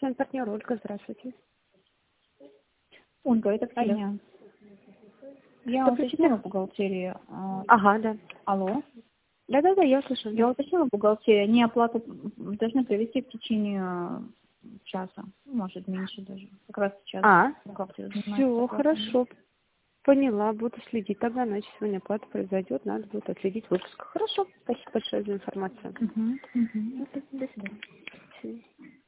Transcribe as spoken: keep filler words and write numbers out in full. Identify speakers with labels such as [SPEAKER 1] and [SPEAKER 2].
[SPEAKER 1] вами партнер Ольга, здравствуйте.
[SPEAKER 2] Ольга, это Ксения. Я уточнила в бухгалтерии.
[SPEAKER 1] Ага, да.
[SPEAKER 2] Алло.
[SPEAKER 1] Да-да-да, я слышу.
[SPEAKER 2] Я уточнила в бухгалтерии. Они оплату должны провести в течение часа. Может, меньше даже. Как раз сейчас.
[SPEAKER 1] А,
[SPEAKER 2] Бухгалтер занимается
[SPEAKER 1] все,
[SPEAKER 2] оплатой.
[SPEAKER 1] хорошо. Поняла, буду следить. Тогда, значит, сегодня оплата произойдет, надо будет отследить выпуск. Хорошо, спасибо большое за информацию.
[SPEAKER 2] Угу, угу. До свидания.
[SPEAKER 1] До свидания.